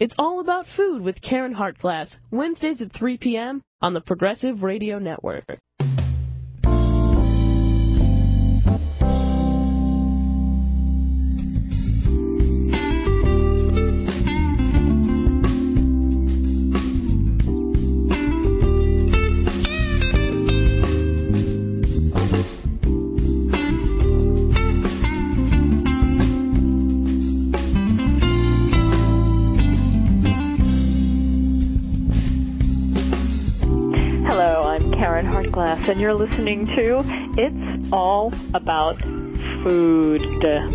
It's all about food with Karen Hartglass, Wednesdays at 3 p.m. on the Progressive Radio Network. And you're listening to It's All About Food.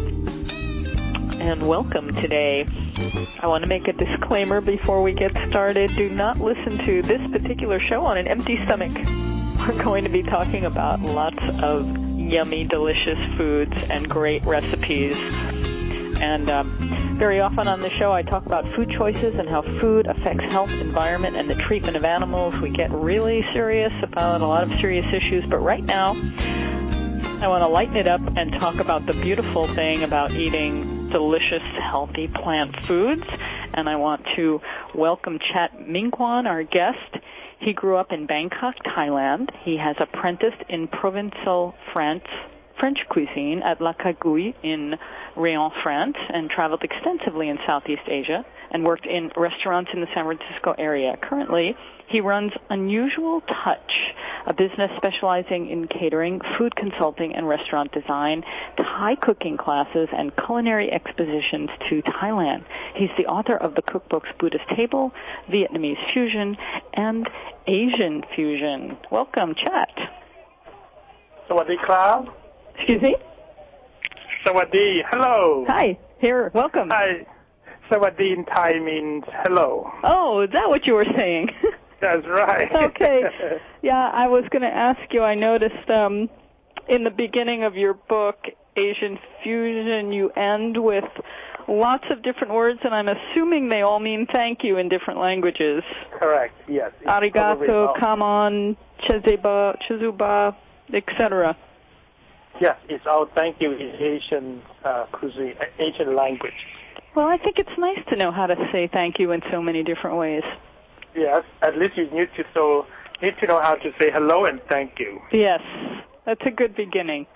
And welcome today. I want to make a disclaimer before we get started. Do not listen to this particular show on an empty stomach. We're going to be talking about lots of yummy, delicious foods and great recipes. And very often on the show, I talk about food choices and how food affects health, environment, and the treatment of animals. We get really serious about a lot of serious issues, but right now, I want to lighten it up and talk about the beautiful thing about eating delicious, healthy plant foods. And I want to welcome Chat Mingkwan, our guest. He grew up in Bangkok, Thailand. He has apprenticed in Provençal French cuisine at La Cagouille in Réan, France, and traveled extensively in Southeast Asia and worked in restaurants in the San Francisco area. Currently, he runs Unusual Touch, a business specializing in catering, food consulting, and restaurant design, Thai cooking classes, and culinary expositions to Thailand. He's the author of the cookbooks Buddha's Table, Vietnamese Fusion, and Asian Fusion. Welcome, Chat. Sawadee krab. Excuse me? Sawadee. Hello. Hi. Here. Welcome. Hi. Sawadee in Thai means hello. Oh, is that what you were saying? That's right. Okay. Yeah, I was going to ask you, I noticed in the beginning of your book, Asian Fusion, you end with lots of different words, and I'm assuming they all mean thank you in different languages. Correct, yes. Arigato, come on, chizuba, etc. Yes, it's all thank you in Asian cuisine, Asian language. Well, I think it's nice to know how to say thank you in so many different ways. Yes, at least you need to know how to say hello and thank you. Yes, that's a good beginning.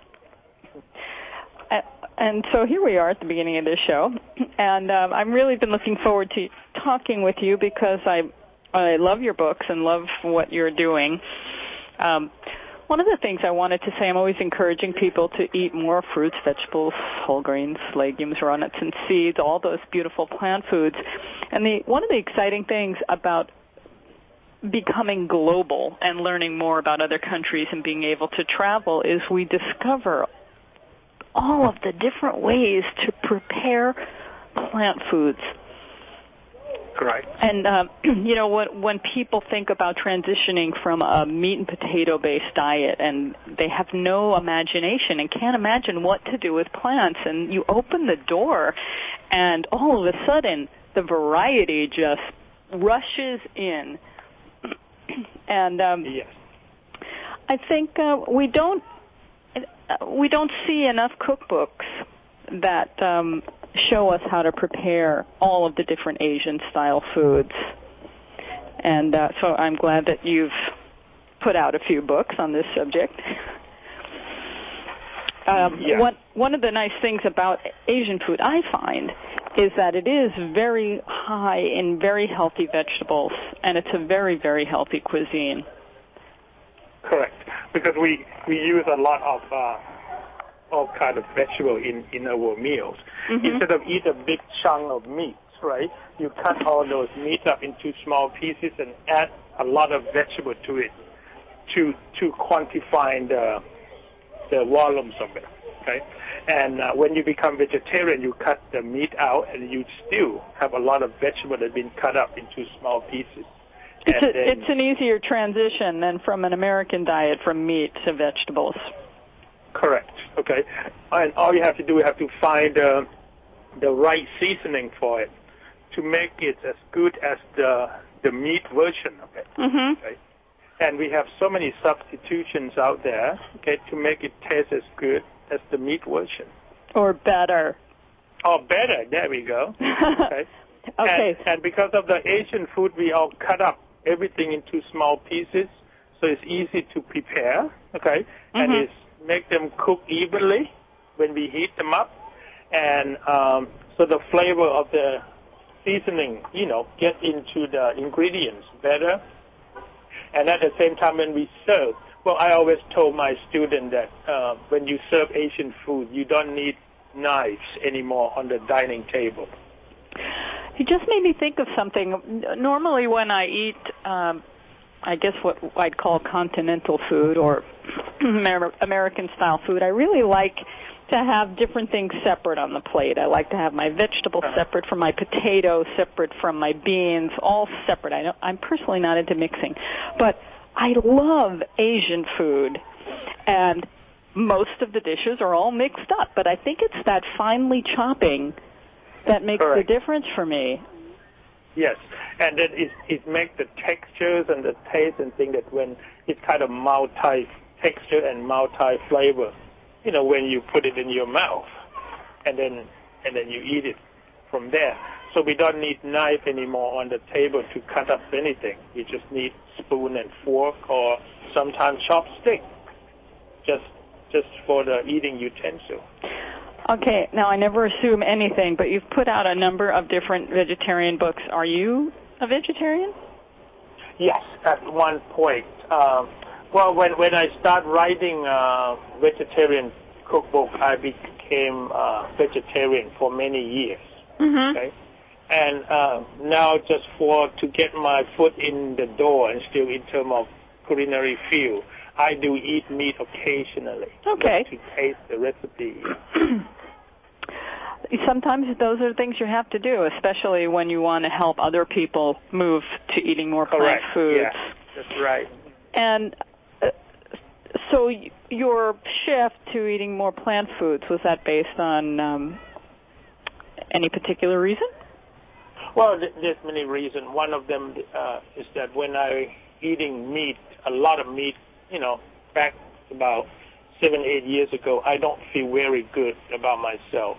And so here we are at the beginning of this show, and I've really been looking forward to talking with you because I love your books and love what you're doing. One of the things I wanted to say, I'm always encouraging people to eat more fruits, vegetables, whole grains, legumes, raw nuts, and seeds, all those beautiful plant foods. And one of the exciting things about becoming global and learning more about other countries and being able to travel is we discover all of the different ways to prepare plant foods. Right. And, when people think about transitioning from a meat and potato-based diet and they have no imagination and can't imagine what to do with plants, and you open the door and all of a sudden the variety just rushes in. And yes. I think we don't see enough cookbooks that show us how to prepare all of the different Asian-style foods. And so I'm glad that you've put out a few books on this subject. One of the nice things about Asian food, I find, is that it is very high in very healthy vegetables, and it's a very, very healthy cuisine. Correct, because we use a lot of all kind of vegetable in our meals. Mm-hmm. Instead of eat a big chunk of meat, right? You cut all those meat up into small pieces and add a lot of vegetable to it to quantify the volumes of it, okay? And when you become vegetarian, you cut the meat out and you still have a lot of vegetable that have been cut up into small pieces. It's an easier transition than from an American diet from meat to vegetables. Correct. Okay. And all you have to do, you have to find the right seasoning for it to make it as good as the meat version of it. Mm-hmm. Okay? And we have so many substitutions out there, okay, to make it taste as good as the meat version. Or better. Or better. There we go. Okay. Okay. And because of the Asian food, we all cut up everything into small pieces, so it's easy to prepare, okay? And it's make them cook evenly when we heat them up. And so the flavor of the seasoning, get into the ingredients better. And at the same time when we serve, well, I always told my students that when you serve Asian food, you don't need knives anymore on the dining table. You just made me think of something. Normally when I eat, I guess what I'd call continental food or American-style food, I really like to have different things separate on the plate. I like to have my vegetables separate from my potatoes, separate from my beans, all separate. I'm personally not into mixing. But I love Asian food, and most of the dishes are all mixed up. But I think it's that finely chopping that makes the difference for me. Yes, and then it makes the textures and the taste and thing that when it's kind of multi-texture and multi-flavor, when you put it in your mouth, and then you eat it from there. So we don't need knife anymore on the table to cut up anything. We just need spoon and fork or sometimes chopstick, just for the eating utensil. Okay, now I never assume anything, but you've put out a number of different vegetarian books. Are you a vegetarian? Yes, at one point. Well, when I started writing vegetarian cookbook, I became vegetarian for many years. Okay? And now just to get my foot in the door and still in terms of culinary field, I do eat meat occasionally. Okay. Just to taste the recipe. Sometimes those are things you have to do, especially when you want to help other people move to eating more plant foods. Yeah, that's right. And so your shift to eating more plant foods, was that based on any particular reason? Well, there's many reasons. One of them is that when I eating meat, a lot of meat, back about 7-8 years ago, I don't feel very good about myself.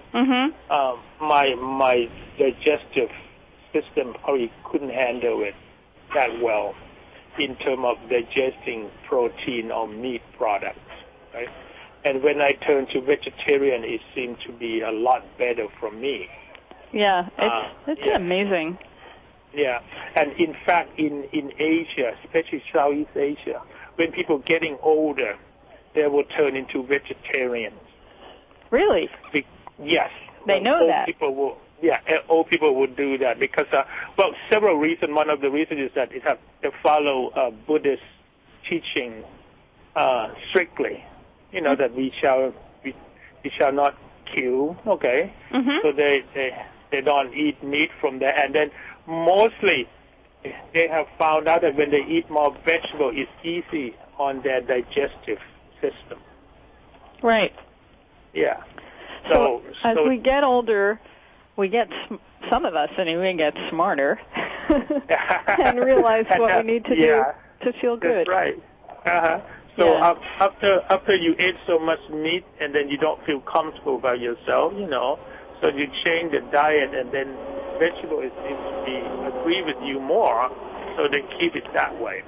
My digestive system probably couldn't handle it that well in terms of digesting protein or meat products, right? And when I turned to vegetarian, it seemed to be a lot better for me. Yeah, it's amazing. Yeah, and in fact, in Asia, especially Southeast Asia, when people getting older, they will turn into vegetarians. Really? Yes. They know that. Old people would do that because, several reasons. One of the reasons is that they follow Buddhist teaching strictly. That we shall not kill. Okay. So they don't eat meat from there, and then mostly they have found out that when they eat more vegetable, it's easy on their digestive system. Right. Yeah. So as we get older, some of us anyway get smarter and realize what we need to do to feel good. That's right. So after you ate so much meat and then you don't feel comfortable by yourself, so you change the diet and then vegetable seems to agree with you more, so they keep it that way.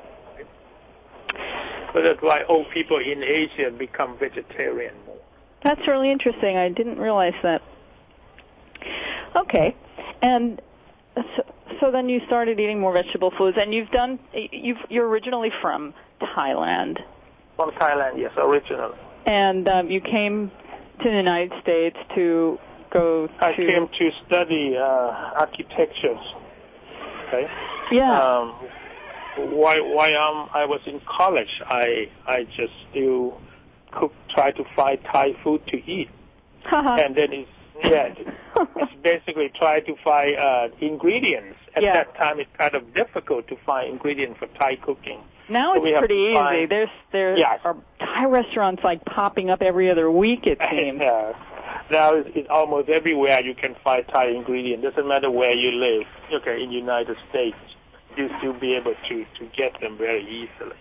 So that's why old people in Asia become vegetarian more. That's really interesting. I didn't realize that. Okay. And so then you started eating more vegetable foods, and you're originally from Thailand. From Thailand, yes, originally. And you came to the United States to go to... I came to study architecture. Okay? Yeah. While I was in college, I just still try to find Thai food to eat. And then it's basically try to find ingredients. At that time, it's kind of difficult to find ingredients for Thai cooking. Now it's pretty easy. There are Thai restaurants like popping up every other week, it seems. Now it's almost everywhere you can find Thai ingredients. Doesn't matter where you live. Okay, in the United States, you still be able to get them very easily.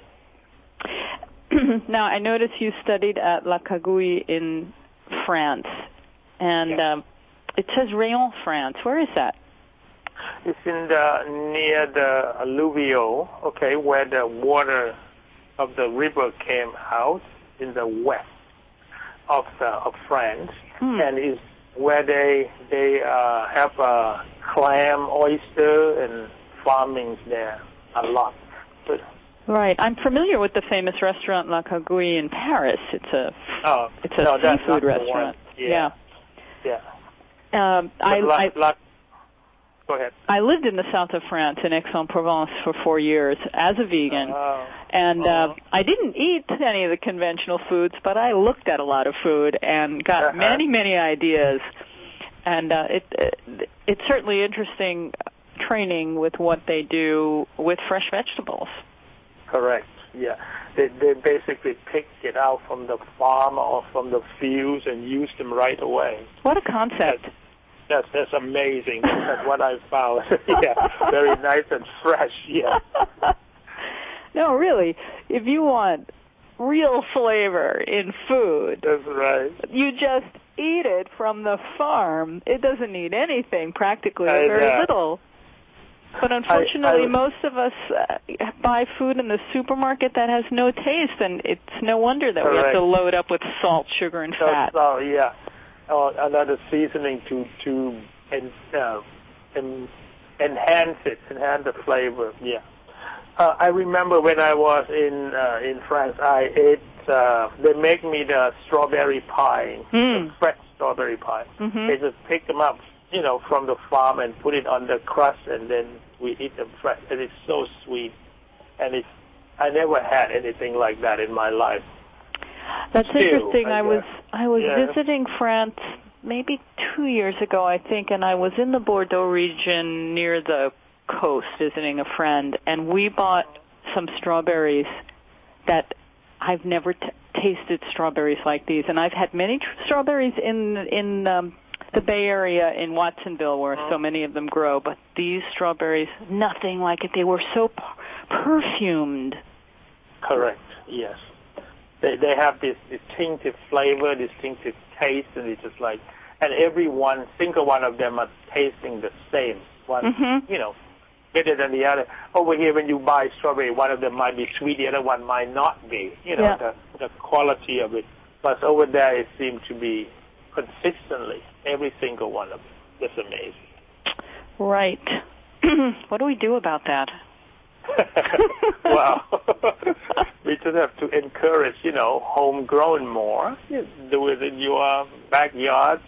Now, I noticed you studied at La Cagouille in France, and it says Rayon, France. Where is that? It's near the alluvial, okay, where the water of the river came out in the west of France, and is where they have clam, oyster, and farming there a lot. But, right. I'm familiar with the famous restaurant La Cagouille in Paris. It's a seafood restaurant. Yeah. Go ahead. I lived in the south of France, in Aix-en-Provence, for 4 years as a vegan, and I didn't eat any of the conventional foods, but I looked at a lot of food and got many ideas, and it's certainly interesting training with what they do with fresh vegetables. Correct. Yeah, they basically picked it out from the farm or from the fields and used them right away. What a concept! That's amazing. That's what I found. Yeah, very nice and fresh. Yeah. No, really, if you want real flavor in food, that's right. You just eat it from the farm. It doesn't need anything, practically, or very little. But unfortunately, most of us buy food in the supermarket that has no taste, and it's no wonder that we have to load up with salt, sugar, and fat. Oh, yeah. Another seasoning to enhance the flavor. Yeah. I remember when I was in France, I ate. They make me the strawberry pie, the fresh strawberry pie. Mm-hmm. They just pick them up, from the farm and put it on the crust, and then we eat them fresh. And it's so sweet, and I never had anything like that in my life. That's interesting. I was visiting France maybe 2 years ago, I think, and I was in the Bordeaux region near the coast visiting a friend, and we bought some strawberries that I've never tasted strawberries like these, and I've had many strawberries in the Bay Area in Watsonville, where so many of them grow, but these strawberries, nothing like it. They were so perfumed. Correct. Yes. They have this distinctive flavor, distinctive taste, and it's just like, and single one of them are tasting the same. One, better than the other. Over here, when you buy strawberry, one of them might be sweet, the other one might not be. The quality of it. But over there, it seemed to be consistently every single one of them. That's amazing. Right. What do we do about that? Well, we just have to encourage, homegrown more. Do it in your backyards.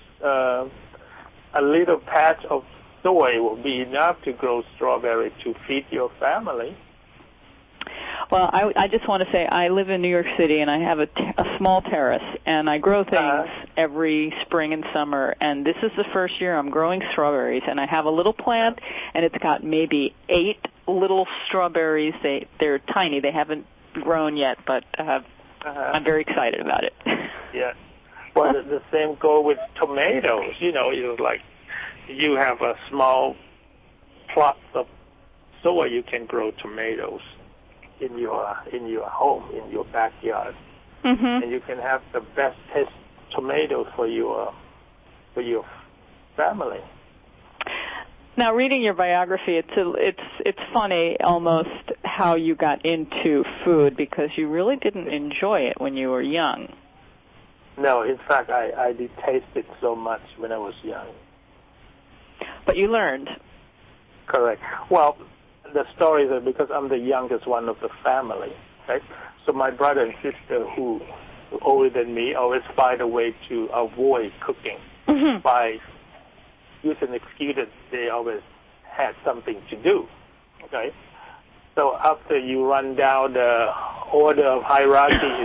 A little patch of soil will be enough to grow strawberry to feed your family. Well, I just want to say I live in New York City, and I have a small terrace, and I grow things every spring and summer, and this is the first year I'm growing strawberries, and I have a little plant, and it's got maybe 8 little strawberries. They're tiny. They haven't grown yet, but I'm very excited about it. Yeah. Well, the same go with tomatoes. It's like you have a small plot of soil, you can grow tomatoes in your home, in your backyard, and you can have the best taste tomatoes for your family. Now, reading your biography, it's funny almost how you got into food, because you really didn't enjoy it when you were young. No, in fact, I detested it so much when I was young. But you learned. Correct. Well, the story is because I'm the youngest one of the family, right? So my brother and sister, who are older than me, always find a way to avoid cooking by using the excuse that they always had something to do, okay? So after you run down the order of hierarchy,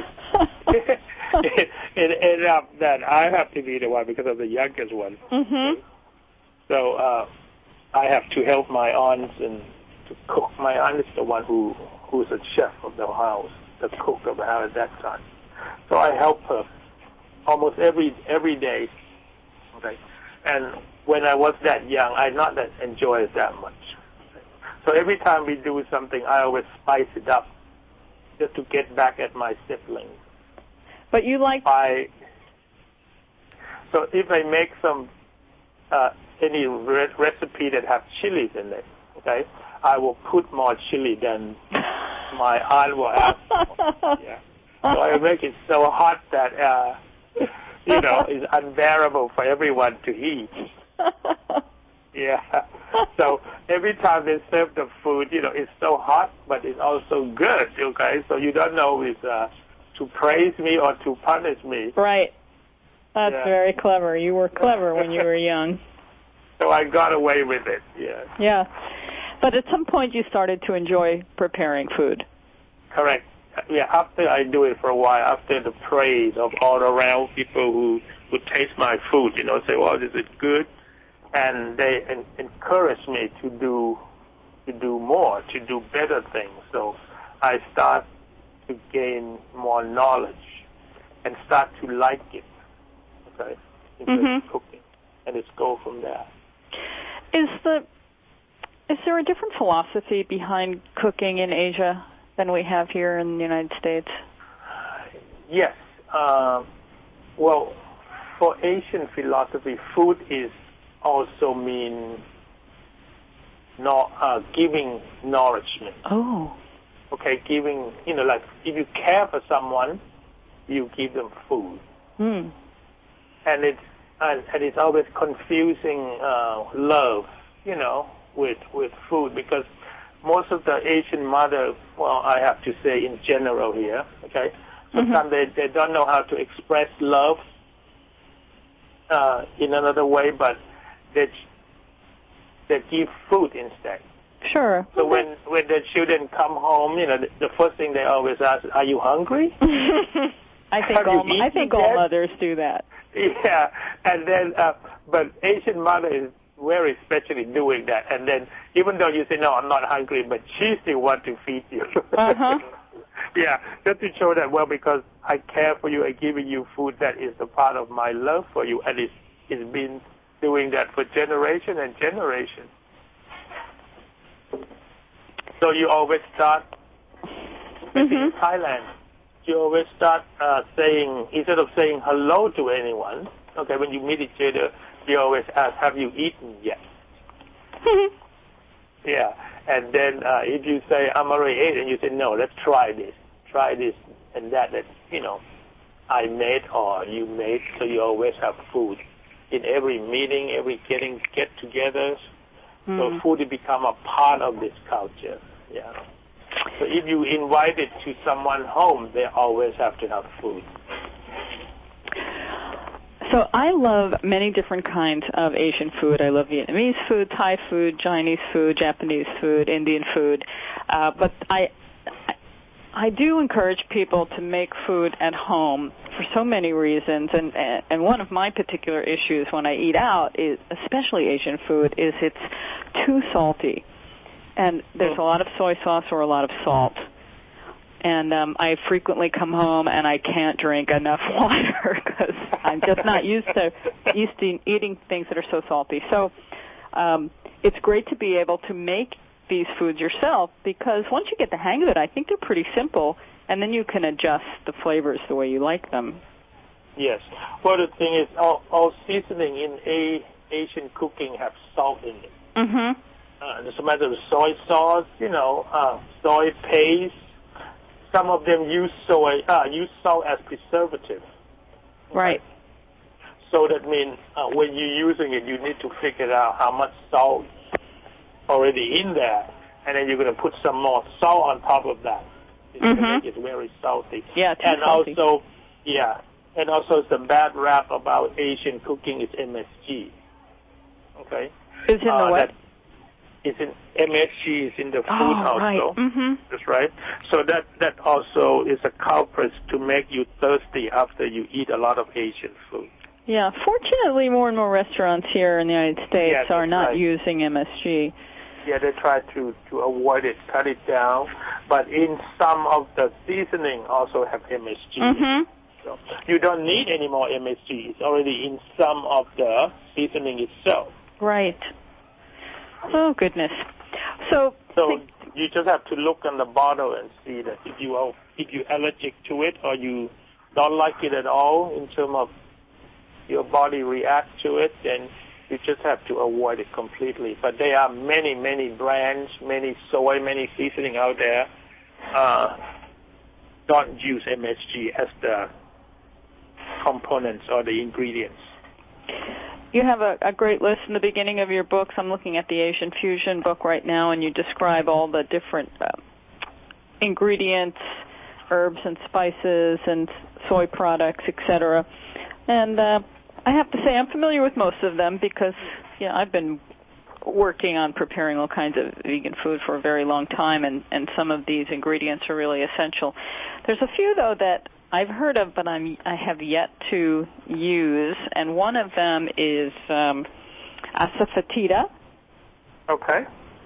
it ended up that I have to be the one because I'm the youngest one. Okay? So I have to help my aunts and to cook. My aunt is the one who's a chef of the house, the cook of the house at that time. So I help her almost every day. Okay, and when I was that young, I not that enjoy it that much. So every time we do something, I always spice it up just to get back at my siblings. But you like... So if I make some any recipe that have chilies in it, okay, I will put more chili than my aunt will ask for. Yeah. So I make it so hot that, it's unbearable for everyone to eat. Yeah. So every time they serve the food, it's so hot, but it's also good, okay? So you don't know if to praise me or to punish me. Right. That's very clever. You were clever when you were young. So I got away with it, yeah. Yeah. But at some point you started to enjoy preparing food. Correct. Yeah, after I do it for a while, after the praise of all around people who taste my food, say, well, is it good? And they encourage me to do more, to do better things. So I start to gain more knowledge and start to like it, okay, in cooking, and it's go from there. Is there a different philosophy behind cooking in Asia than we have here in the United States? Yes. Well, for Asian philosophy, food is also mean giving nourishment. Oh. Okay, giving, like if you care for someone, you give them food. Mm. And it's always confusing love, with food, because most of the Asian mothers, well, I have to say in general here, okay, sometimes they don't know how to express love in another way, but they give food instead. Sure. So when the children come home, the first thing they always ask, are you hungry? I think all mothers do that. Yeah, and then, but Asian mother is very especially doing that. And then, even though you say, no, I'm not hungry, but she still want to feed you. Uh-huh. Yeah, just to show that, well, because I care for you, I giving you food, that is a part of my love for you, and it's been doing that for generation and generation. So you always start, maybe in Thailand, you always start saying, instead of saying hello to anyone, okay, when you meet each other, you always ask, have you eaten yet? Yeah, and then if you say, I'm already ate, and you say, no, let's try this and that, I made or you made, so you always have food. In every meeting, every get-togethers, so food has become a part of this culture, yeah. So if you invite it to someone home, they always have to have food. So I love many different kinds of Asian food. I love Vietnamese food, Thai food, Chinese food, Japanese food, Indian food. But I do encourage people to make food at home for so many reasons. And one of my particular issues when I eat out, is, especially Asian food, is it's too salty. And there's a lot of soy sauce or a lot of salt. And I frequently come home and I can't drink enough water because I'm just not used to eating things that are so salty. So it's great to be able to make these foods yourself, because once you get the hang of it, I think they're pretty simple, and then you can adjust the flavors the way you like them. Yes. Well, the thing is, all seasoning in Asian cooking have salt in it. Mm-hmm. There's a matter of soy sauce, soy paste. Some of them use salt as preservative. Right. So that means when you're using it, you need to figure out how much salt already in there, and then you're going to put some more salt on top of that. It's going to make it very salty. Yeah, salty. And also the bad rap about Asian cooking is MSG. Okay? Is in the what? MSG is in the food also. Right. Mm-hmm. That's right. So that also is a culprit to make you thirsty after you eat a lot of Asian food. Yeah. Fortunately, more and more restaurants here in the United States are not using MSG. Yeah, they try to avoid it, cut it down. But in some of the seasoning also have MSG. Mm-hmm. So you don't need any more MSG. It's already in some of the seasoning itself. Right. Oh, goodness. So you just have to look on the bottle and see that if you're allergic to it or you don't like it at all in terms of your body react to it, then You just have to avoid it completely. But there are many, many brands, many soy, many seasoning out there. Don't use MSG as the components or the ingredients. You have a great list in the beginning of your books. I'm looking at the Asian Fusion book right now, and you describe all the different ingredients, herbs and spices and soy products, etc. And I have to say I'm familiar with most of them because I've been working on preparing all kinds of vegan food for a very long time, and some of these ingredients are really essential. There's a few, though, that I've heard of, but I have yet to use, and one of them is asafoetida. Okay.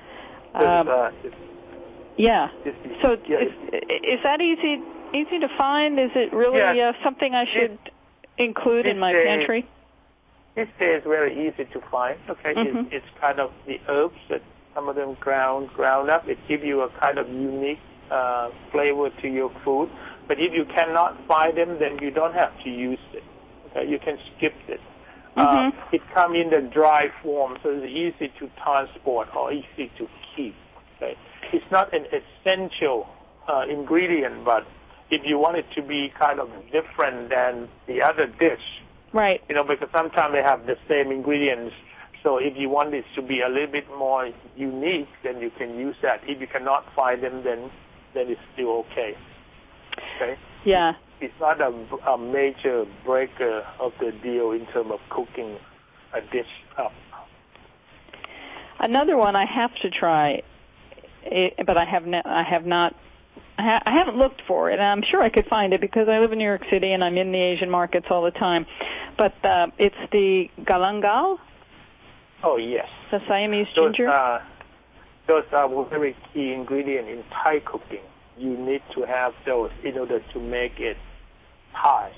Yeah. So is that easy to find? Is it really something I should include in my pantry? This is very easy to find. Okay, it's kind of the herbs that some of them ground up. It gives you a kind of unique flavor to your food. But if you cannot find them, then you don't have to use it. Okay, you can skip it. It comes in the dry form, so it's easy to transport or easy to keep. Okay, it's not an essential ingredient, but if you want it to be kind of different than the other dish, right? Because sometimes they have the same ingredients. So if you want it to be a little bit more unique, then you can use that. If you cannot find them, then it's still okay. Okay. Yeah. It's not a major breaker of the deal in terms of cooking a dish up. Another one I have to try, but I haven't looked for it, and I'm sure I could find it because I live in New York City and I'm in the Asian markets all the time. But it's the galangal. Oh, yes. The Siamese ginger. Those are very key ingredients in Thai cooking. You need to have those in order to make it Thai.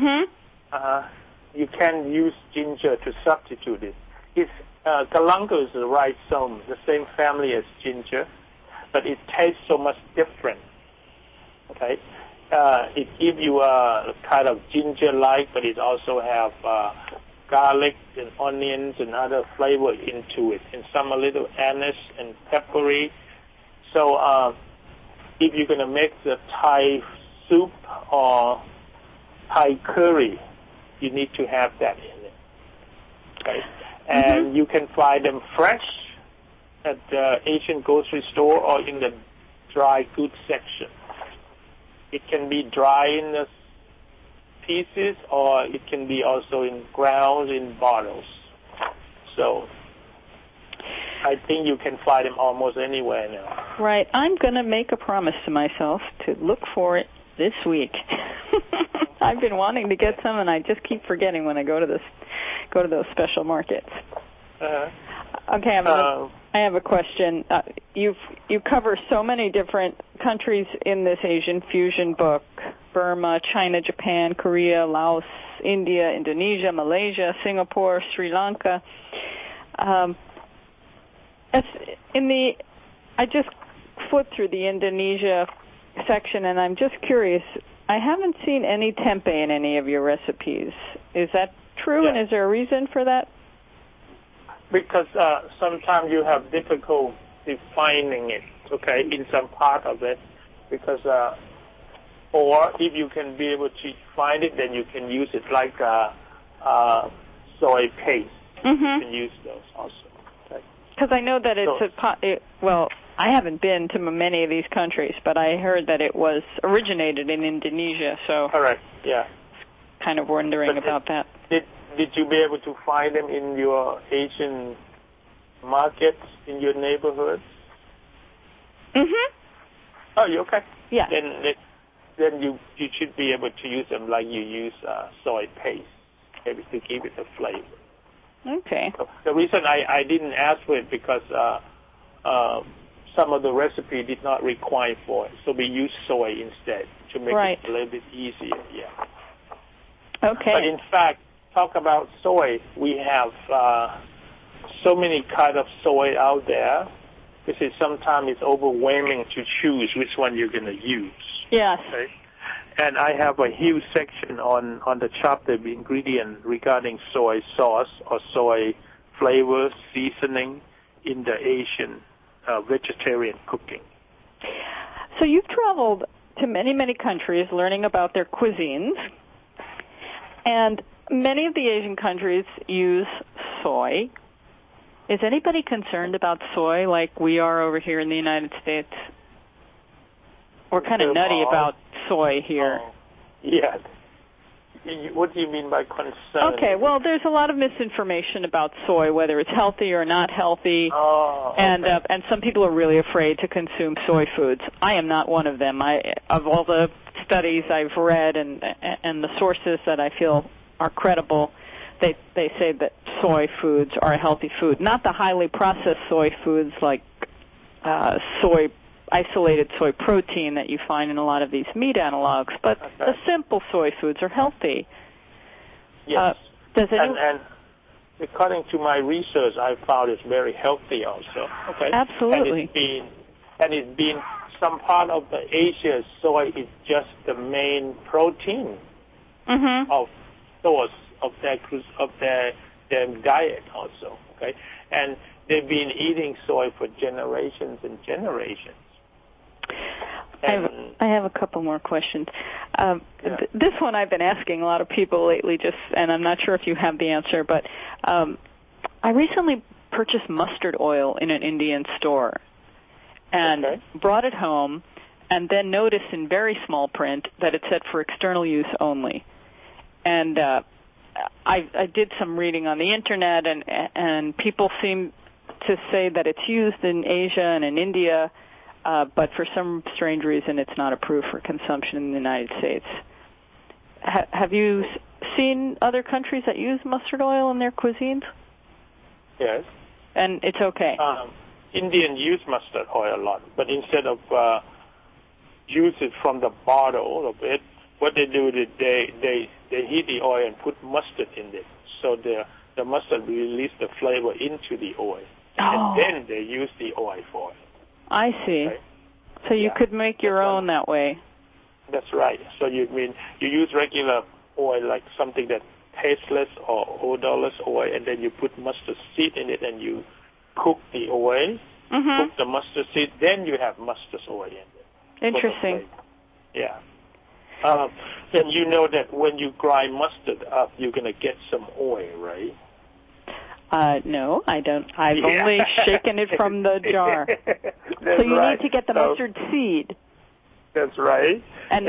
You can use ginger to substitute it. Galangal is the rhizome, the same family as ginger, but it tastes so much different. Okay, it gives you a kind of ginger-like, but it also have garlic and onions and other flavor into it, and some a little anise and peppery. So if you're going to make the Thai soup or Thai curry, you need to have that in it. Okay, and you can find them fresh at the Asian grocery store or in the dry goods section. It can be dry in the pieces, or it can be also in grounds in bottles. So I think you can find them almost anywhere now. Right. I'm going to make a promise to myself to look for it this week. I've been wanting to get some, and I just keep forgetting when I go to those special markets. Okay, I have a question. You cover so many different countries in this Asian Fusion book: Burma, China, Japan, Korea, Laos, India, Indonesia, Malaysia, Singapore, Sri Lanka. I just flipped through the Indonesia section, and I'm just curious. I haven't seen any tempeh in any of your recipes. Is that true, and is there a reason for that? Because sometimes you have difficulty finding it, okay, in some part of it. Because, or if you can be able to find it, then you can use it like soy paste. You can use those also. Because I know that I haven't been to many of these countries, but I heard that it was originated in Indonesia, so... Correct, yeah. Kind of wondering about that. Did you be able to find them in your Asian markets, in your neighborhoods? Oh, you okay? Yeah. Then you should be able to use them like you use soy paste, maybe to give it a flavor. Okay. So the reason I didn't ask for it because some of the recipe did not require for it, so we use soy instead to make it a little bit easier. Yeah. Okay. But in fact, talk about soy. We have so many kind of soy out there. Because sometimes it's overwhelming to choose which one you're going to use. Yes. Okay? And I have a huge section on the chapter of ingredient regarding soy sauce or soy flavor, seasoning in the Asian vegetarian cooking. So you've traveled to many, many countries learning about their cuisines, and many of the Asian countries use soy. Is anybody concerned about soy like we are over here in the United States? We're kind of nutty about soy here. Yeah. What do you mean by concern? Okay, well, there's a lot of misinformation about soy, whether it's healthy or not healthy, and some people are really afraid to consume soy foods. I am not one of them. Of all the studies I've read and the sources that I feel are credible, they say that soy foods are a healthy food, not the highly processed soy foods like isolated soy protein that you find in a lot of these meat analogs, but the simple soy foods are healthy. Yes. And according to my research, I found it's very healthy also. Okay. Absolutely. And it's been some part of the Asia, soy is just the main protein of source of their diet also. Okay. And they've been eating soy for generations and generations. I have a couple more questions. This one I've been asking a lot of people lately, and I'm not sure if you have the answer, but I recently purchased mustard oil in an Indian store and brought it home, and then noticed in very small print that it said for external use only. And I did some reading on the internet, and people seem to say that it's used in Asia and in India, but for some strange reason it's not approved for consumption in the United States. Have you seen other countries that use mustard oil in their cuisines? Yes. And it's okay? Indians use mustard oil a lot, but instead of use it from the bottle of it, what they do is they heat the oil and put mustard in it, so the mustard will release the flavor into the oil, and then they use the oil for it. I see. Right? So you could make your own that way. That's right. So you use regular oil, like something that tasteless or odorless oil, and then you put mustard seed in it, and you cook the oil, cook the mustard seed, then you have mustard oil in it. Interesting. Yeah. And you know that when you grind mustard up, you're going to get some oil, right? No, I don't. I've only shaken it from the jar. So you need to get the mustard seed. That's right. And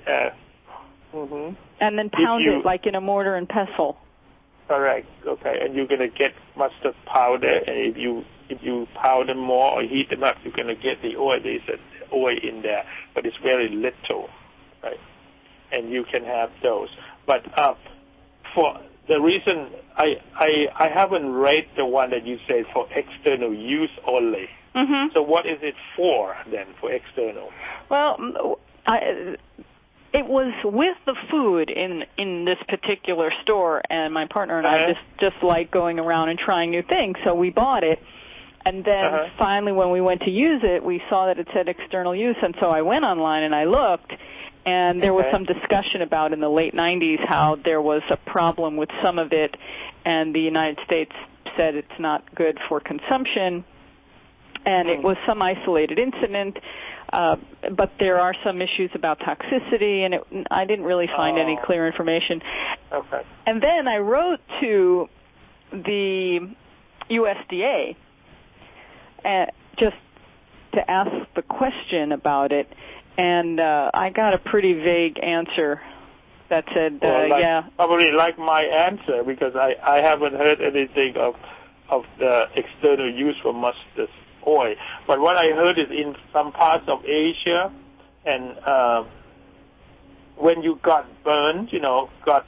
then pound it like in a mortar and pestle. Correct. Okay. And you're going to get mustard powder. And if you powder more or heat them up, you're going to get the oil. There's oil in there, but it's very little, right? And you can have those. But for the reason I haven't read the one that you say for external use only. So what is it for then, for external? Well, it was with the food in this particular store, and my partner and I just like going around and trying new things, so we bought it. And then finally when we went to use it, we saw that it said external use, and so I went online and I looked, and there was some discussion about in the late 90s how there was a problem with some of it, and the United States said it's not good for consumption, and it was some isolated incident, but there are some issues about toxicity, and I didn't really find any clear information. Okay. And then I wrote to the USDA just to ask the question about it, and I got a pretty vague answer that said, probably like my answer, because I haven't heard anything of the external use for mustard oil. But what I heard is in some parts of Asia, and when you got burned, got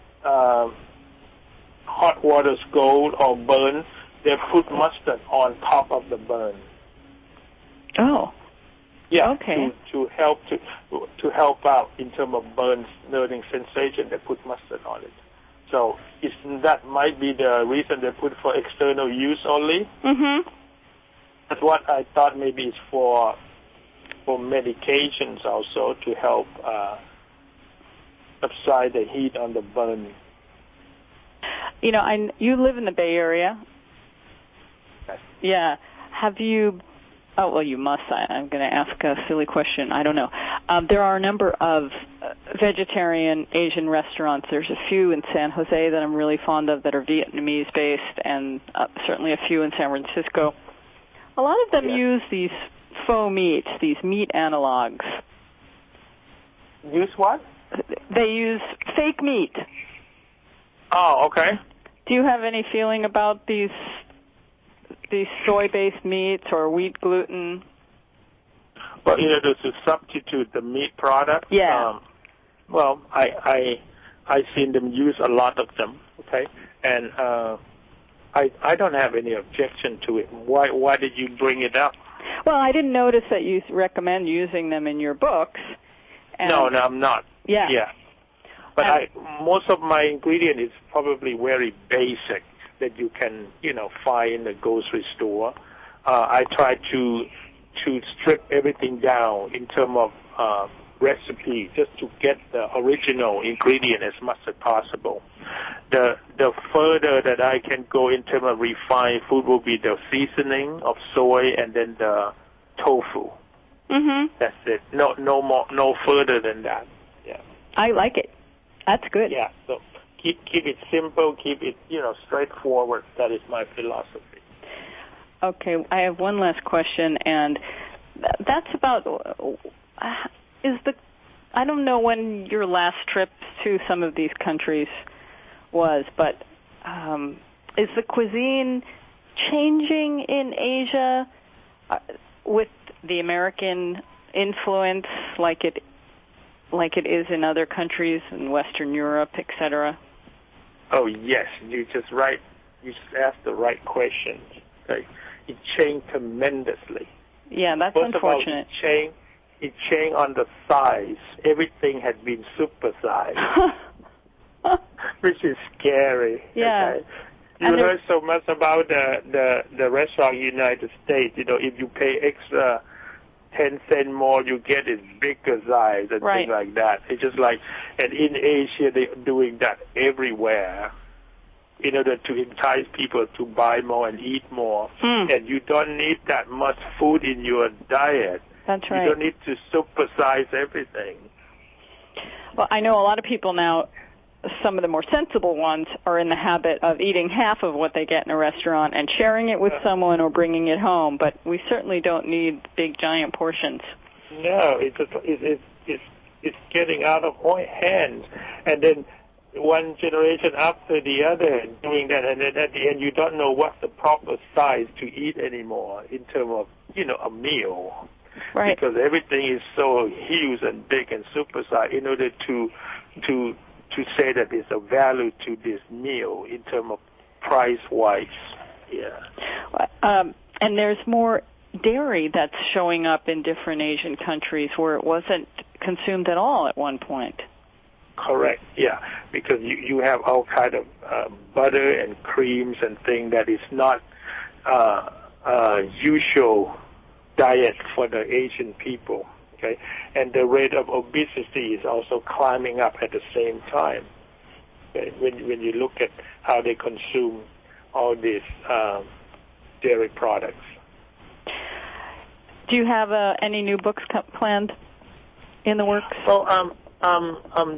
hot water scald or burn, they put mustard on top of the burn. Oh. Yeah. Okay. To help out in terms of burning sensation, they put mustard on it. So that might be the reason they put for external use only. That's what I thought maybe it's for medications also to help subside the heat on the burn. You live in the Bay Area, Yeah. Have you... Oh, well, you must. I'm going to ask a silly question. I don't know. There are a number of vegetarian Asian restaurants. There's a few in San Jose that I'm really fond of that are Vietnamese-based, and certainly a few in San Francisco. A lot of them use these faux meats, these meat analogs. Use what? They use fake meat. Oh, okay. Do you have any feeling about these soy-based meats or wheat gluten? Well, to substitute the meat product. Yeah. Well, I seen them use a lot of them. Okay, and I don't have any objection to it. Why did you bring it up? Well, I didn't notice that you recommend using them in your books. No, I'm not. Yeah. Yeah. But most of my ingredient is probably very basic that you can, find in the grocery store. I try to strip everything down in terms of recipe, just to get the original ingredient as much as possible. The further that I can go in terms of refined food will be the seasoning of soy and then the tofu. Mm-hmm. That's it. No more, no further than that. Yeah. I like it. That's good. Yeah. So keep it simple, keep it, straightforward. That is my philosophy. Okay. I have one last question, and that's about I don't know when your last trip to some of these countries was, but is the cuisine changing in Asia with the American influence like it is in other countries in Western Europe, etc.? Oh, yes. You just asked the right question. Okay. It changed tremendously. Yeah, that's First unfortunate. Of all, it changed on the size. Everything had been supersized, which is scary. Yeah. Okay? You heard so much about the restaurant in the United States. If you pay extra 10 cents more, you get a bigger size and things like that. It's just like, and in Asia, they're doing that everywhere in order to entice people to buy more and eat more. And you don't need that much food in your diet. That's right. You don't need to supersize everything. Well, I know a lot of people now, some of the more sensible ones, are in the habit of eating half of what they get in a restaurant and sharing it with someone or bringing it home, but we certainly don't need big, giant portions. No, it's getting out of hand. And then one generation after the other doing that, and then at the end you don't know what's the proper size to eat anymore in terms of, a meal. Right. Because everything is so huge and big and supersized in order to say that there's a value to this meal in terms of price-wise. Yeah. And there's more dairy that's showing up in different Asian countries where it wasn't consumed at all at one point. Correct, yeah, because you have all kind of butter and creams and things that is not usual diet for the Asian people, okay? And the rate of obesity is also climbing up at the same time. Okay? When you look at how they consume all these dairy products. Do you have any new books planned in the works? Well, I'm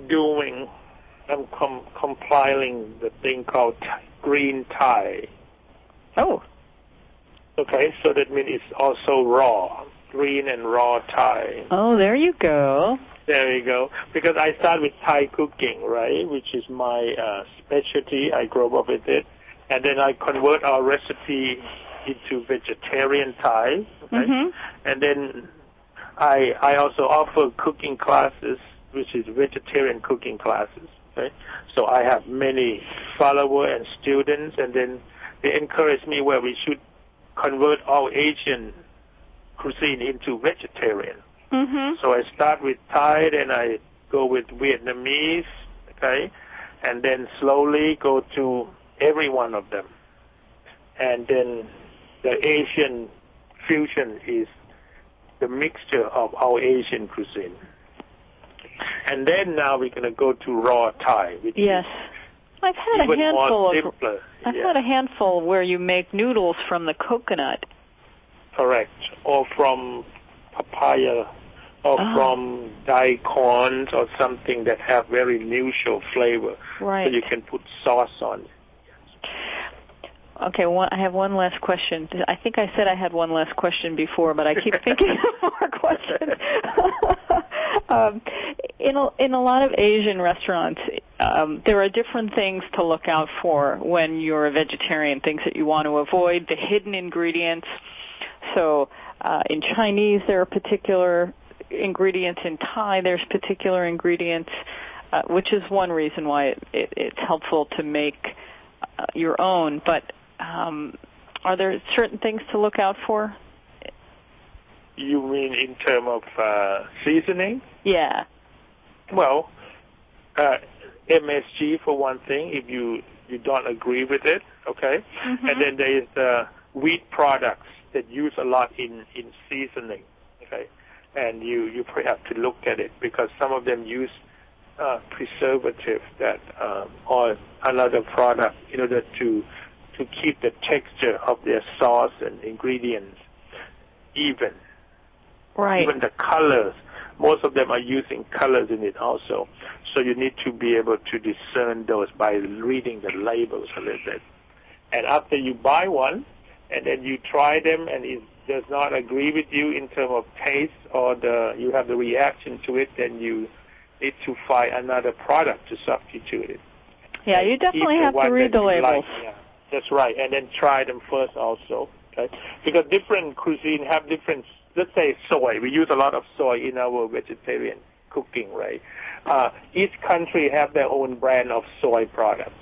compiling the thing called green Thai. Oh. Okay, so that means it's also raw, green and raw Thai. Oh, there you go. There you go. Because I start with Thai cooking, right, which is my specialty. I grew up with it. And then I convert our recipe into vegetarian Thai. Okay? Mm-hmm. And then I also offer cooking classes, which is vegetarian cooking classes. Okay? So I have many followers and students, and then they encourage me where we should convert all Asian cuisine into vegetarian. Mm-hmm. So I start with Thai, then I go with Vietnamese, okay, and then slowly go to every one of them. And then the Asian fusion is the mixture of all Asian cuisine. And then now we're going to go to raw Thai, which is I've had even a handful more of. simpler. I've had a handful where you make noodles from the coconut. Correct, or from papaya, or from daikon, or something that have very neutral flavor. Right. So you can put sauce on it. Okay, I have one last question. I think I said I had one last question before, but I keep thinking of more questions. In a lot of Asian restaurants, there are different things to look out for when you're a vegetarian, things that you want to avoid, the hidden ingredients. So in Chinese, there are particular ingredients. In Thai, there's particular ingredients, which is one reason why it's helpful to make your own. But are there certain things to look out for? You mean in terms of seasoning? Yeah. Well, MSG for one thing, if you don't agree with it, okay? Mm-hmm. And then there is wheat products that use a lot in seasoning, okay? And you probably have to look at it because some of them use preservative that or another product in order to keep the texture of their sauce and ingredients even. Right. Even the colors. Most of them are using colors in it also. So you need to be able to discern those by reading the labels a little bit. And after you buy one, and then you try them, and it does not agree with you in terms of taste or you have the reaction to it, then you need to find another product to substitute it. Yeah, you definitely have to read the labels. Yeah, that's right. And then try them first also. Okay? Because different cuisine have different, let's say soy. We use a lot of soy in our vegetarian cooking, right? Each country have their own brand of soy products.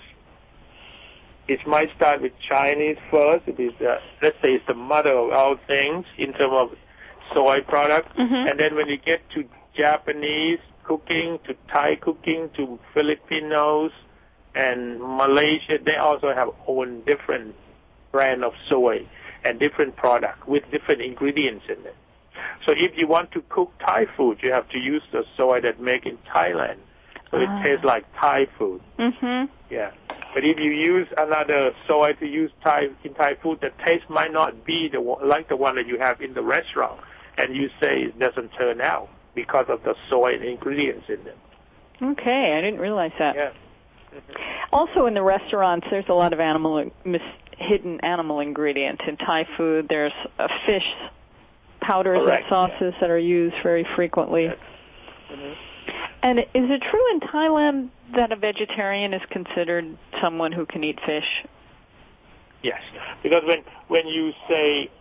It might start with Chinese first. It is, let's say, it's the mother of all things in terms of soy products. Mm-hmm. And then when you get to Japanese cooking, to Thai cooking, to Filipinos and Malaysia, they also have own different brand of soy and different product with different ingredients in it. So if you want to cook Thai food, you have to use the soy that make in Thailand. So it tastes like Thai food. Mm-hmm. Yeah. But if you use another soy to use in Thai food, the taste might not be like the one that you have in the restaurant, and you say it doesn't turn out because of the soy and ingredients in them. Okay, I didn't realize that. Yeah. Also in the restaurants, there's a lot of hidden animal ingredients. In Thai food, there's fish powders Correct. and sauces that are used very frequently. Yes. Mm-hmm. And is it true in Thailand that a vegetarian is considered someone who can eat fish? Yes, because when you say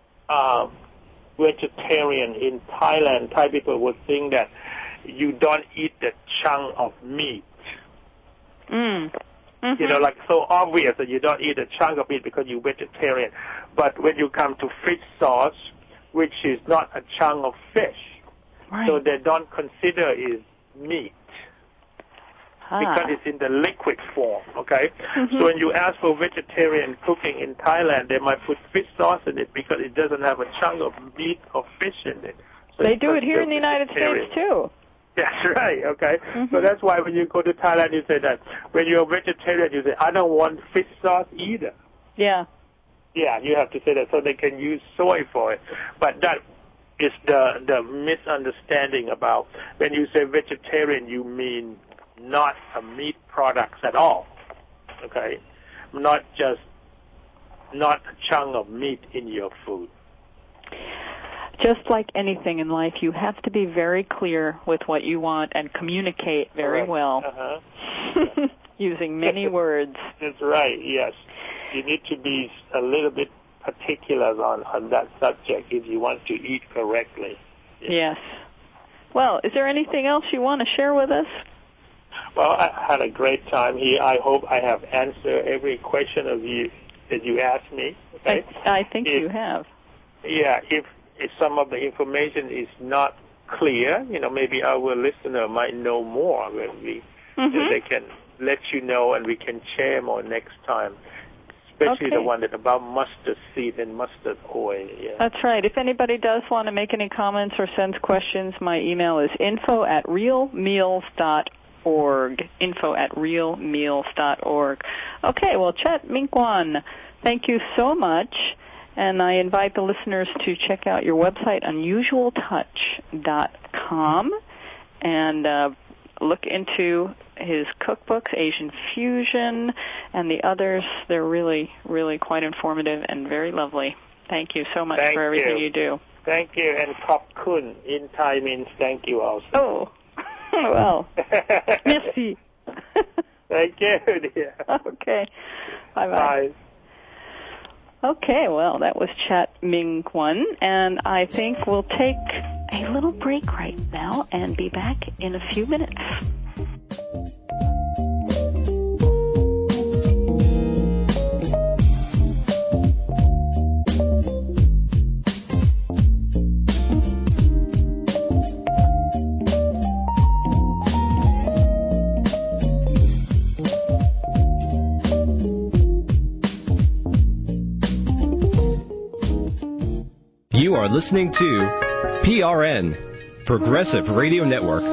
vegetarian in Thailand, Thai people would think that you don't eat the chunk of meat. Mm-hmm. You know, like so obvious that you don't eat a chunk of meat because you're vegetarian. But when you come to fish sauce, which is not a chunk of fish, right. So they don't consider it meat because it's in the liquid form, okay? Mm-hmm. So when you ask for vegetarian cooking in Thailand, they might put fish sauce in it because it doesn't have a chunk of meat or fish in it. So they do it here in the United States, too. That's right, okay? Mm-hmm. So that's why when you go to Thailand, you say that. When you're a vegetarian, you say, I don't want fish sauce either. Yeah. Yeah, you have to say that so they can use soy for it. But that is the misunderstanding about when you say vegetarian, you mean not a meat products at all, okay? Not a chunk of meat in your food. Just like anything in life, you have to be very clear with what you want and communicate very well. Uh-huh. Using many words. That's right, yes. You need to be a little bit particular on that subject if you want to eat correctly. Yes. Well, is there anything else you want to share with us? Well, I had a great time here. I hope I have answered every question of you that you asked me. Okay? I think you have. Yeah, if some of the information is not clear, maybe our listener might know more. They can let you know, and we can share more next time. Especially the one that about mustard seed and mustard oil. Yeah. That's right. If anybody does want to make any comments or sends questions, my email is info@realmeals.org. realmeals.org. info@realmeals.org. Okay, well, Chat Minkwan, thank you so much. And I invite the listeners to check out your website, unusualtouch.com, and look into his cookbooks, Asian Fusion, and the others. They're really, really quite informative and very lovely. Thank you so much for everything you do. Thank you, and Khop Kun in Thai means thank you also. Oh, well, merci. Thank you, dear. Okay, bye-bye. Bye. Okay, well, that was Chat Minkwan, and I think we'll take a little break right now and be back in a few minutes. You are listening to PRN, Progressive Radio Network.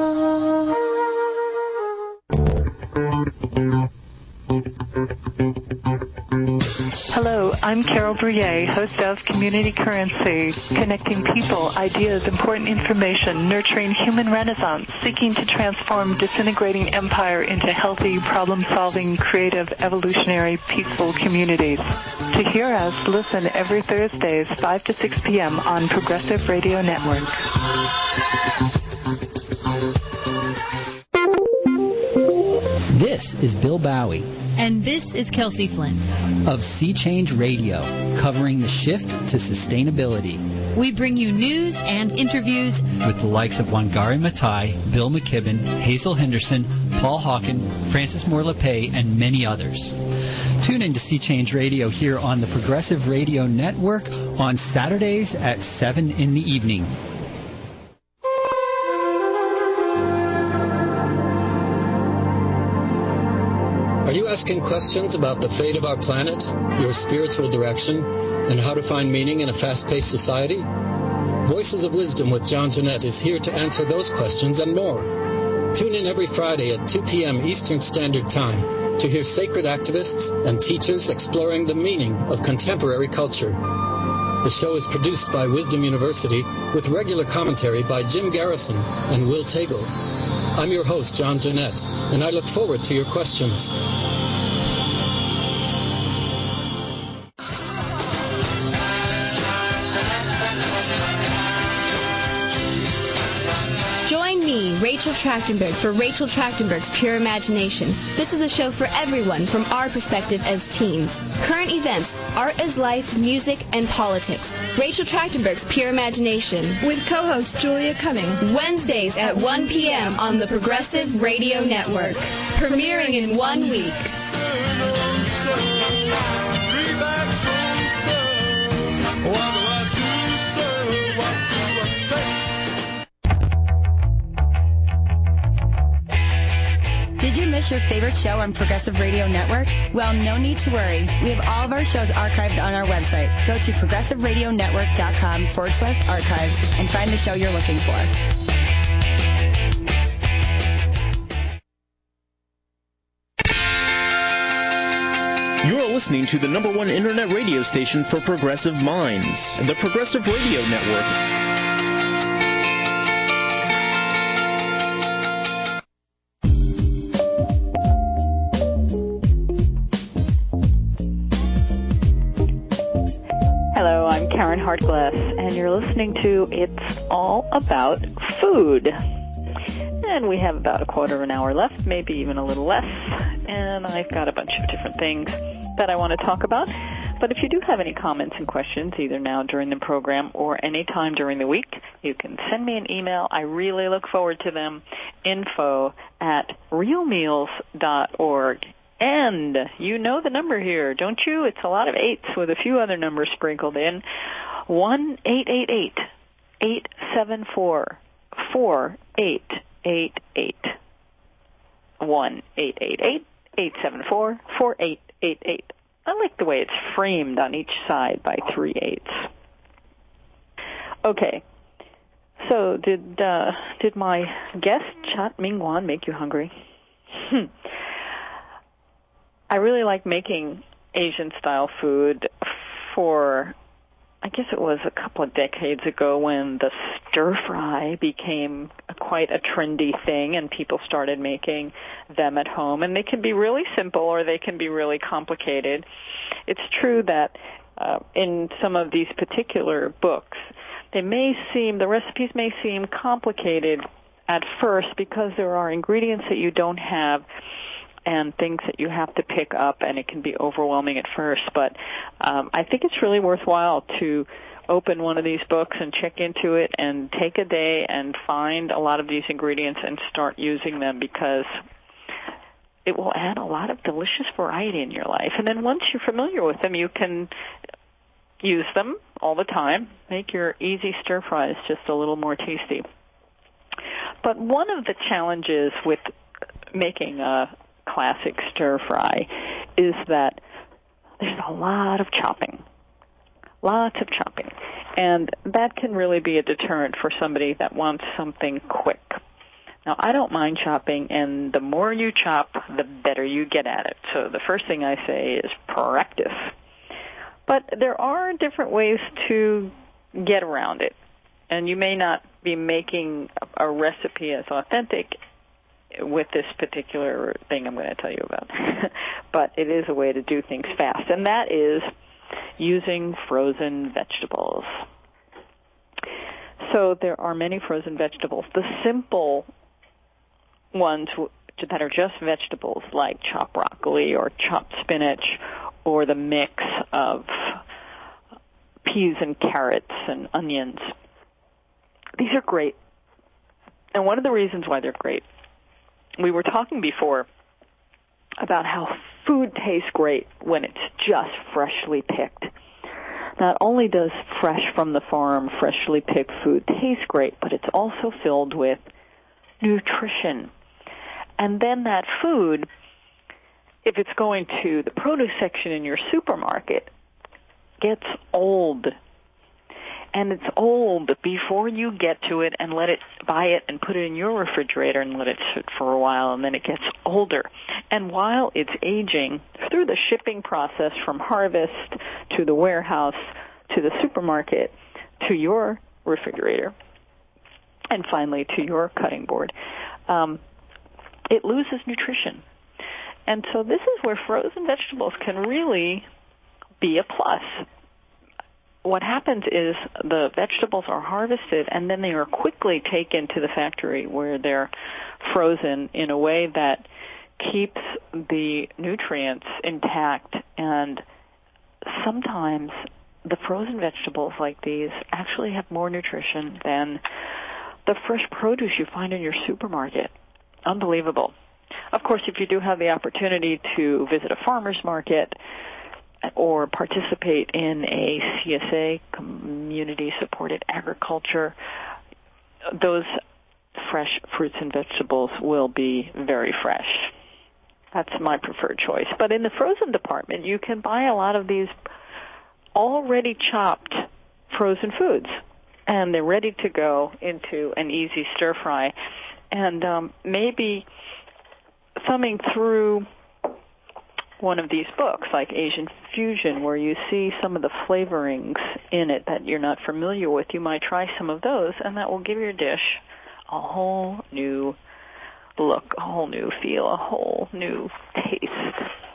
Hello, I'm Carol Bruyere, host of Community Currency, connecting people, ideas, important information, nurturing human renaissance, seeking to transform disintegrating empire into healthy, problem-solving, creative, evolutionary, peaceful communities. To hear us, listen every Thursdays, 5 to 6 p.m. on Progressive Radio Network. This is Bill Bowie. And this is Kelsey Flynn of Sea Change Radio, covering the shift to sustainability. We bring you news and interviews with the likes of Wangari Maathai, Bill McKibben, Hazel Henderson, Paul Hawken, Francis Moore LePay, and many others. Tune in to Sea Change Radio here on the Progressive Radio Network on Saturdays at 7 in the evening. Are you asking questions about the fate of our planet, your spiritual direction, and how to find meaning in a fast-paced society? Voices of Wisdom with John Jeanette is here to answer those questions and more. Tune in every Friday at 2 p.m. Eastern Standard Time to hear sacred activists and teachers exploring the meaning of contemporary culture. The show is produced by Wisdom University with regular commentary by Jim Garrison and Will Tagle. I'm your host, John Jeanette, and I look forward to your questions. Join me, Rachel Trachtenberg, for Rachel Trachtenberg's Pure Imagination. This is a show for everyone from our perspective as teens. Current events, art as life, music, and politics. Rachel Trachtenberg's Pure Imagination. With co-host Julia Cummings. Wednesdays at 1 p.m. on the Progressive Radio Network. Premiering in 1 week. Did you miss your favorite show on Progressive Radio Network? Well, no need to worry. We have all of our shows archived on our website. Go to progressiveradionetwork.com/archives and find the show you're looking for. You're listening to the #1 internet radio station for progressive minds, the Progressive Radio Network. Hello, I'm Karen Hartglass, and you're listening to It's All About Food. And we have about a quarter of an hour left, maybe even a little less, and I've got a bunch of different things that I want to talk about. But if you do have any comments and questions, either now during the program or any time during the week, you can send me an email. I really look forward to them. info@realmeals.org. And you know the number here, don't you? It's a lot of 8s with a few other numbers sprinkled in. 1-888-874-4888. 1-888-874-4888. I like the way it's framed on each side by 3 8s. Okay. So did my guest, Chat Minkwan, make you hungry? I really like making Asian-style food for, I guess it was a couple of decades ago when the stir-fry became quite a trendy thing and people started making them at home. And they can be really simple or they can be really complicated. It's true that in some of these particular books, the recipes may seem complicated at first because there are ingredients that you don't have and things that you have to pick up, and it can be overwhelming at first. But I think it's really worthwhile to open one of these books and check into it and take a day and find a lot of these ingredients and start using them, because it will add a lot of delicious variety in your life. And then once you're familiar with them, you can use them all the time. Make your easy stir-fries just a little more tasty. But one of the challenges with making a classic stir-fry is that there's a lot of chopping. Lots of chopping. And that can really be a deterrent for somebody that wants something quick. Now, I don't mind chopping, and the more you chop, the better you get at it. So the first thing I say is practice. But there are different ways to get around it. And you may not be making a recipe as authentic with this particular thing I'm going to tell you about. But it is a way to do things fast, and that is using frozen vegetables. So there are many frozen vegetables. The simple ones that are just vegetables, like chopped broccoli or chopped spinach, or the mix of peas and carrots and onions. These are great. And one of the reasons why they're great, we were talking before about how food tastes great when it's just freshly picked. Not only does fresh from the farm, freshly picked food taste great, but it's also filled with nutrition. And then that food, if it's going to the produce section in your supermarket, gets old. And it's old before you get to it and buy it and put it in your refrigerator and let it sit for a while, and then it gets older. And while it's aging, through the shipping process from harvest to the warehouse to the supermarket to your refrigerator and finally to your cutting board, it loses nutrition. And so this is where frozen vegetables can really be a plus. What happens is the vegetables are harvested and then they are quickly taken to the factory where they're frozen in a way that keeps the nutrients intact. And sometimes the frozen vegetables like these actually have more nutrition than the fresh produce you find in your supermarket. Unbelievable. Of course, if you do have the opportunity to visit a farmer's market or participate in a CSA, community-supported agriculture, those fresh fruits and vegetables will be very fresh. That's my preferred choice. But in the frozen department, you can buy a lot of these already chopped frozen foods, and they're ready to go into an easy stir-fry. And maybe thumbing through one of these books, like Asian Fusion, where you see some of the flavorings in it that you're not familiar with, you might try some of those, and that will give your dish a whole new look, a whole new feel, a whole new taste.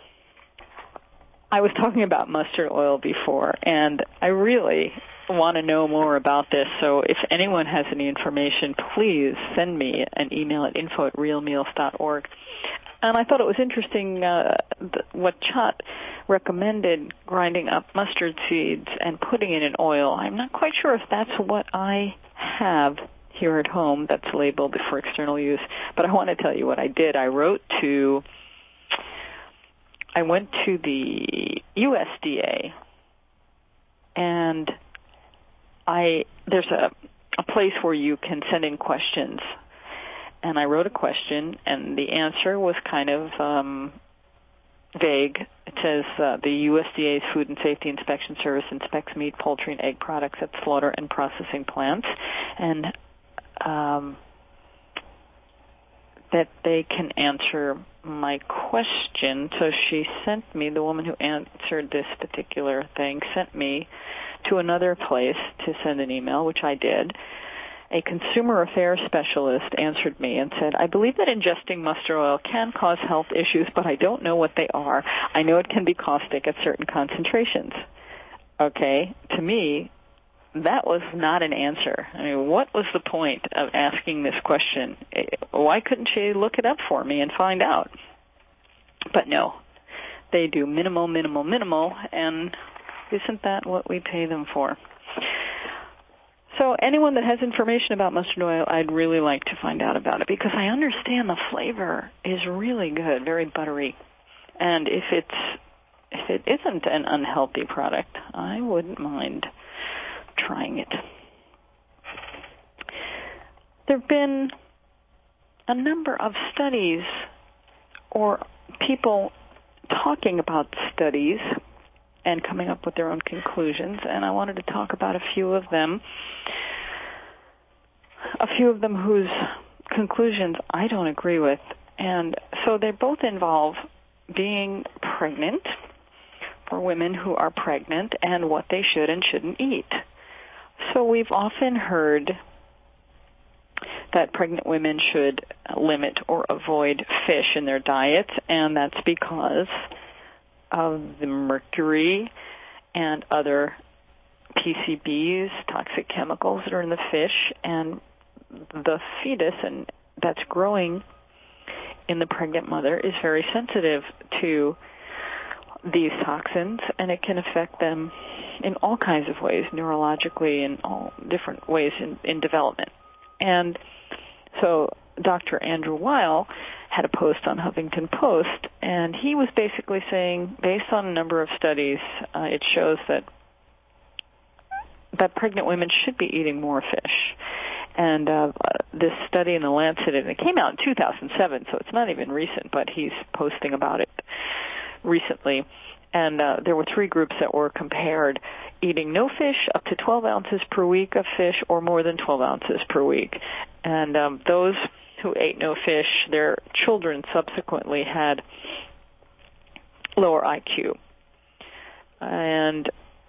I was talking about mustard oil before, and I really want to know more about this, so if anyone has any information, please send me an email at info@realmeals.org. And I thought it was interesting what Chot recommended, grinding up mustard seeds and putting it in oil. I'm not quite sure if that's what I have here at home that's labeled for external use, but I want to tell you what I did. I went to the USDA, and there's a place where you can send in questions. And I wrote a question, and the answer was kind of vague. It says the USDA's Food and Safety Inspection Service inspects meat, poultry, and egg products at slaughter and processing plants. And that they can answer my question. So she sent me, the woman who answered this particular thing, sent me to another place to send an email, which I did. A consumer affairs specialist answered me and said, I believe that ingesting mustard oil can cause health issues, but I don't know what they are. I know it can be caustic at certain concentrations. Okay, to me, that was not an answer. I mean, what was the point of asking this question? Why couldn't she look it up for me and find out? But no, they do minimal, and isn't that what we pay them for? So anyone that has information about mustard oil, I'd really like to find out about it, because I understand the flavor is really good, very buttery. And if it isn't an unhealthy product, I wouldn't mind trying it. There have been a number of studies or people talking about studies and coming up with their own conclusions, and I wanted to talk about a few of them whose conclusions I don't agree with. And so they both involve being pregnant, for women who are pregnant, and what they should and shouldn't eat. So we've often heard that pregnant women should limit or avoid fish in their diets, and that's because of the mercury and other PCBs, toxic chemicals that are in the fish, and the fetus and that's growing in the pregnant mother is very sensitive to these toxins, and it can affect them in all kinds of ways, neurologically, in all different ways in development. And so Dr. Andrew Weil had a post on Huffington Post, and he was basically saying, based on a number of studies, it shows that pregnant women should be eating more fish. And this study in The Lancet, and it came out in 2007, so it's not even recent, but he's posting about it recently. And there were 3 groups that were compared: eating no fish, up to 12 ounces per week of fish, or more than 12 ounces per week. And those who ate no fish, their children subsequently had lower IQ. And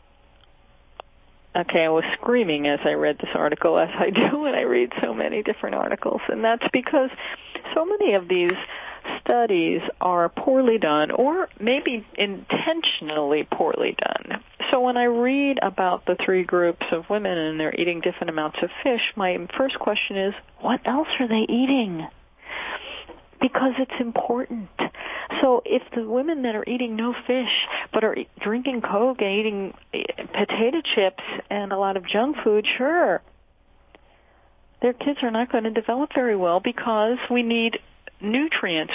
okay, I was screaming as I read this article, as I do when I read so many different articles, and that's because so many of these studies are poorly done, or maybe intentionally poorly done. So when I read about the 3 groups of women and they're eating different amounts of fish, my first question is, what else are they eating? Because it's important. So if the women that are eating no fish but are drinking Coke and eating potato chips and a lot of junk food, sure, their kids are not going to develop very well, because we need nutrients,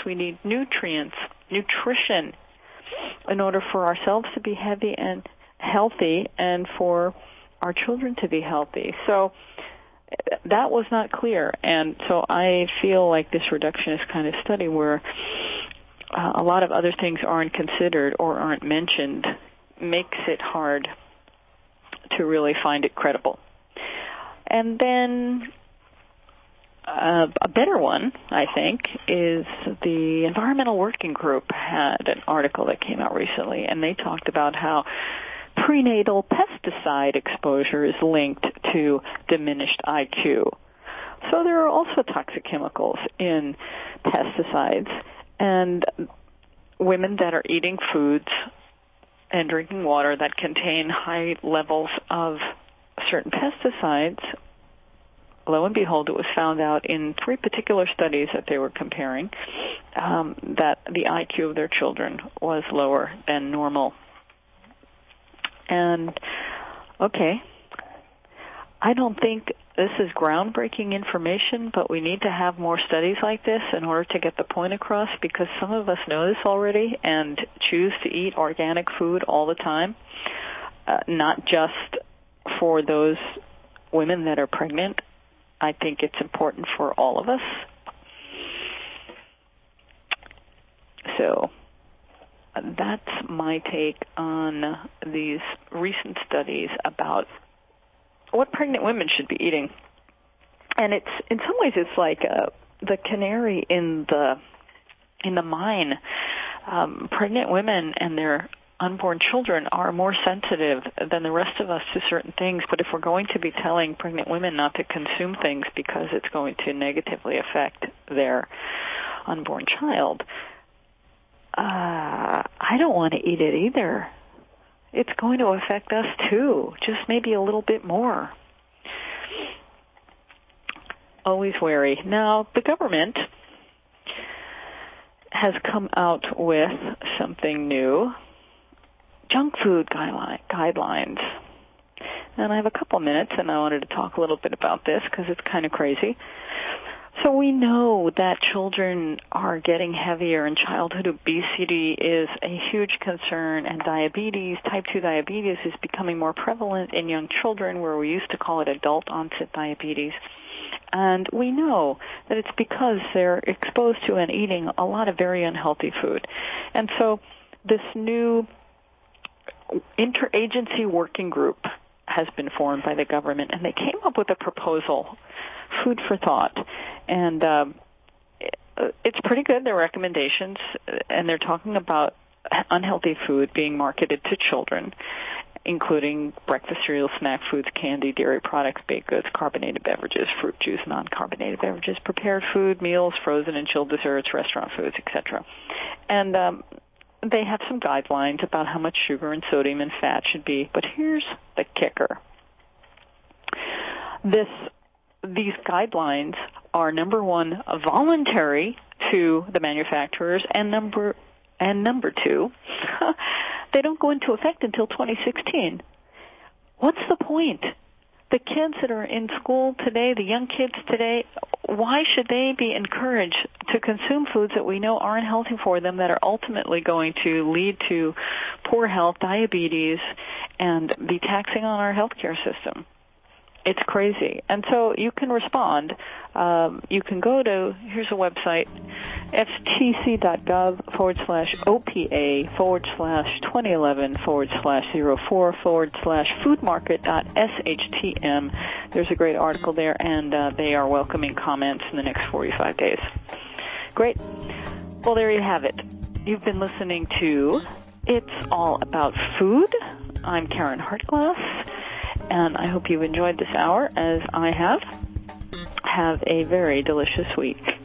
nutrition, in order for ourselves to be heavy and healthy and for our children to be healthy. So that was not clear, and so I feel like this reductionist kind of study, where a lot of other things aren't considered or aren't mentioned, makes it hard to really find it credible. And then a better one, I think, is the Environmental Working Group had an article that came out recently, and they talked about how prenatal pesticide exposure is linked to diminished IQ. So there are also toxic chemicals in pesticides, and women that are eating foods and drinking water that contain high levels of certain pesticides, lo and behold, it was found out in 3 particular studies that they were comparing that the IQ of their children was lower than normal. And, okay, I don't think this is groundbreaking information, but we need to have more studies like this in order to get the point across, because some of us know this already and choose to eat organic food all the time, not just for those women that are pregnant. I think it's important for all of us. So that's my take on these recent studies about what pregnant women should be eating. And it's, in some ways, it's like the canary in the mine. Pregnant women and their unborn children are more sensitive than the rest of us to certain things, but if we're going to be telling pregnant women not to consume things because it's going to negatively affect their unborn child, I don't want to eat it either. It's going to affect us too, just maybe a little bit more. Always wary. Now, the government has come out with something new, junk food guidelines. And I have a couple minutes, and I wanted to talk a little bit about this because it's kind of crazy. So we know that children are getting heavier, and childhood obesity is a huge concern, and diabetes, type 2 diabetes, is becoming more prevalent in young children, where we used to call it adult-onset diabetes. And we know that it's because they're exposed to and eating a lot of very unhealthy food. And so this new interagency working group has been formed by the government, and they came up with a proposal, food for thought. And it's pretty good, their recommendations, and they're talking about unhealthy food being marketed to children, including breakfast cereal, snack foods, candy, dairy products, baked goods, carbonated beverages, fruit juice, non-carbonated beverages, prepared food, meals, frozen and chilled desserts, restaurant foods, etc. And they have some guidelines about how much sugar and sodium and fat should be. But here's the kicker. These guidelines are, number one, voluntary to the manufacturers, and number two, they don't go into effect until 2016. What's the point? The kids that are in school today, the young kids today, why should they be encouraged to consume foods that we know aren't healthy for them, that are ultimately going to lead to poor health, diabetes, and be taxing on our healthcare system? It's crazy. And so you can respond. You can go to, here's a website, ftc.gov/OPA/2011/04/foodmarket.shtm. There's a great article there, and they are welcoming comments in the next 45 days. Great. Well, there you have it. You've been listening to It's All About Food. I'm Karen Hartglass, and I hope you enjoyed this hour as I have. Have a very delicious week.